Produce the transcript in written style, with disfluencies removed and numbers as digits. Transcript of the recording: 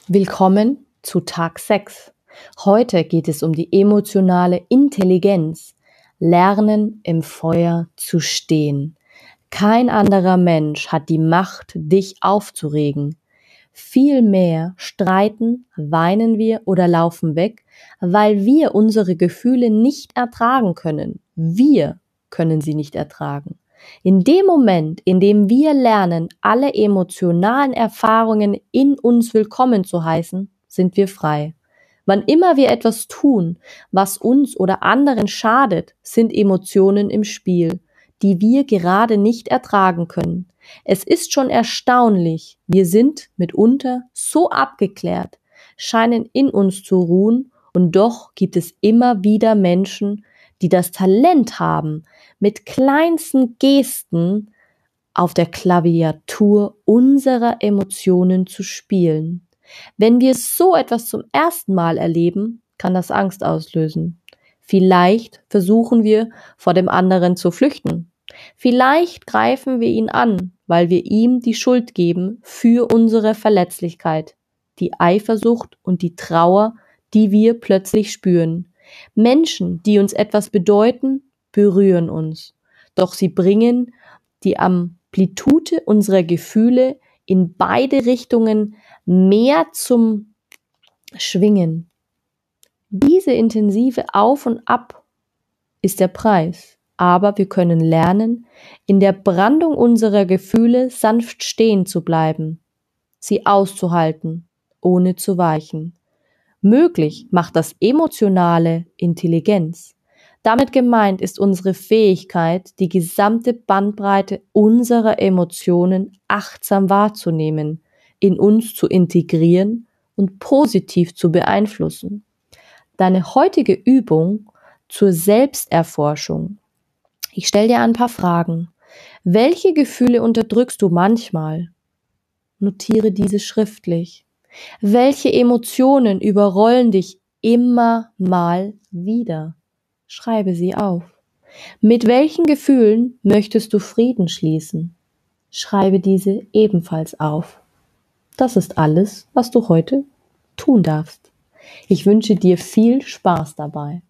Willkommen zu Tag 6. Heute geht es um die emotionale Intelligenz. Lernen, im Feuer zu stehen. Kein anderer Mensch hat die Macht, dich aufzuregen. Vielmehr streiten, weinen wir oder laufen weg, weil wir unsere Gefühle nicht ertragen können. Wir können sie nicht ertragen. In dem Moment, in dem wir lernen, alle emotionalen Erfahrungen in uns willkommen zu heißen, sind wir frei. Wann immer wir etwas tun, was uns oder anderen schadet, sind Emotionen im Spiel, die wir gerade nicht ertragen können. Es ist schon erstaunlich, wir sind mitunter so abgeklärt, scheinen in uns zu ruhen, und doch gibt es immer wieder Menschen, die das Talent haben, mit kleinsten Gesten auf der Klaviatur unserer Emotionen zu spielen. Wenn wir so etwas zum ersten Mal erleben, kann das Angst auslösen. Vielleicht versuchen wir, vor dem anderen zu flüchten. Vielleicht greifen wir ihn an, weil wir ihm die Schuld geben für unsere Verletzlichkeit, die Eifersucht und die Trauer, die wir plötzlich spüren. Menschen, die uns etwas bedeuten, berühren uns. Doch sie bringen die Amplitude unserer Gefühle in beide Richtungen mehr zum Schwingen. Diese intensive Auf und Ab ist der Preis, aber wir können lernen, in der Brandung unserer Gefühle sanft stehen zu bleiben, sie auszuhalten, ohne zu weichen. Möglich macht das emotionale Intelligenz. Damit gemeint ist unsere Fähigkeit, die gesamte Bandbreite unserer Emotionen achtsam wahrzunehmen, in uns zu integrieren und positiv zu beeinflussen. Deine heutige Übung zur Selbsterforschung. Ich stelle dir ein paar Fragen. Welche Gefühle unterdrückst du manchmal? Notiere diese schriftlich. Welche Emotionen überrollen dich immer mal wieder? Schreibe sie auf. Mit welchen Gefühlen möchtest du Frieden schließen? Schreibe diese ebenfalls auf. Das ist alles, was du heute tun darfst. Ich wünsche dir viel Spaß dabei.